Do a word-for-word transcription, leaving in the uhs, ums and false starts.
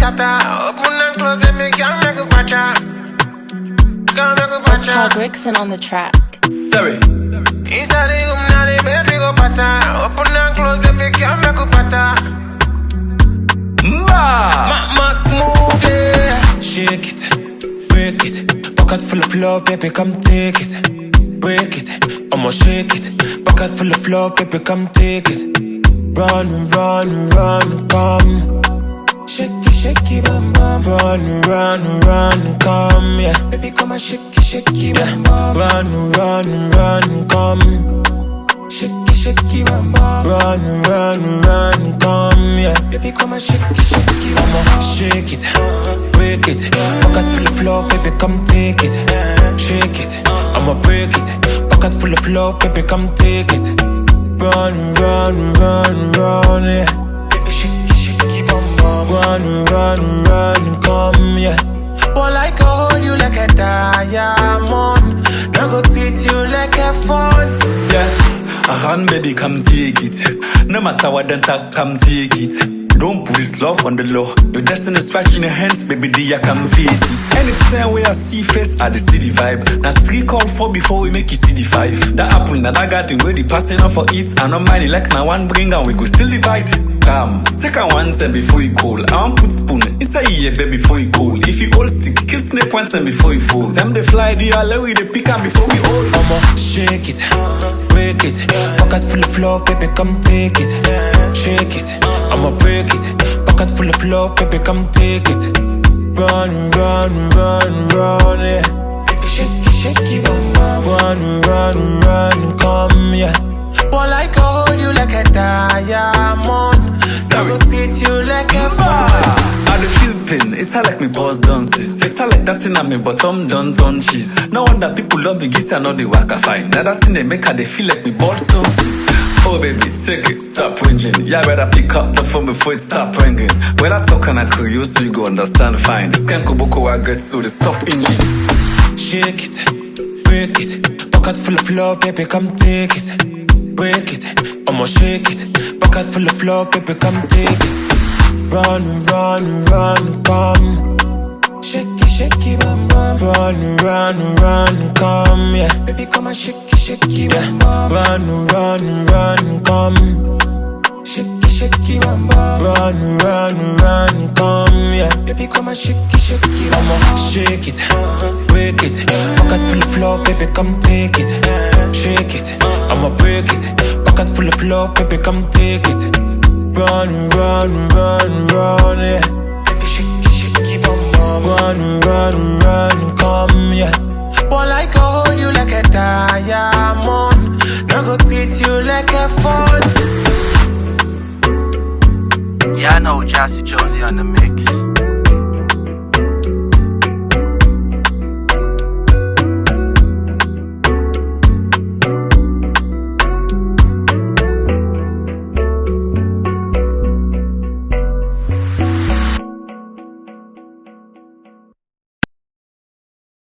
scatter. Open and close, let me can't make a pacha. Can't make a pacha. It's called Rickson on the track. Sorry. Inside the room now, the bed we go pacha. Open and close, let me can't make a pacha. Mac, Mac, move it. Shake it, break it. Pocket full of love, baby, come take it. Break it, I'ma shake it. Pocket full of love, baby, come take it. Run, run, run, come. Shake it, shake it, bam, bam. Run, run, run, come, yeah. Baby, come and shake it, shake it, bam, bam. Run, run, run, come. Shake it, shake it, bam, bam. Run, run, run, come, yeah. Baby, come and shake it, shake it, bam, bam. Shake it, break it. Pocket full of love, baby, come take it. Shake it, I'ma break it. Pocket full of love, baby, come take it. Run, run, run, run, yeah. Baby, shake it, shake it, bam, bam. Run, run, run, come, yeah. Well, I can hold you like a diamond. Now go treat you like a phone. Yeah, I run, baby, come take it. No matter what, then talk, come take it. Don't put this love on the law. Your destiny's scratch in your hands, baby, D, I can face it. Anytime where I see face, I see the vibe. Now three call four before we make you see the five. That apple, now that garden, where the passing off for it. I don't mind it like now one bring and we go still divide. Come, take a one time before you call. I want put spoon inside here, baby, before you call. If you all stick, kill snake one time before you fall. Them they fly, the allow we they pick up before we all. I'ma shake it, break it. Pockets full of love, baby, come take it. Shake it, I'ma break it. Pocket full of love, baby, come take it. Run, run, run, run, yeah. Baby, shake it, shake it, bam, bam. Run, run, run, come, yeah. Well, I can hold you like a diamond. I go treat you like a phone. I dey feel pain, it's all like me boss dances. It's all like that thing at me bottom done on cheese. No wonder people love me, guess I know they work I fine. Now that thing they make her, they feel like me balls dances. Oh baby, take it, stop ringing. Yeah, better pick up the phone before it stop ringing. When I talk and I call you, so you go understand fine. This kind of koboko I get so they stop engine. Shake it, break it. Pocket full of love, baby, come take it. Break it, I'ma shake it. Pocket full of love, baby, come take it. Run, run, run, come. Shake it, shake it, bam, bam. Run, run, run, come, yeah. Baby, come and shake it, shake it, bam, bam. Run, run, run, come. Shake it, shake it, bam, bam. Run, run, run, come, yeah. Baby, come and shake it, shake it, bam, I'ma shake it, break it. Pocket full of love, baby, come take it. Shake it, I'ma break it. Pocket full of love, baby, come take it. Run, run, run, run, yeah. Baby, shake it, shake it, bam, bam. Run, run, run, come, yeah. Well, I can hold you like a diamond. Now go treat you like a phone. Yeah, I know Jassy Josie on the mix.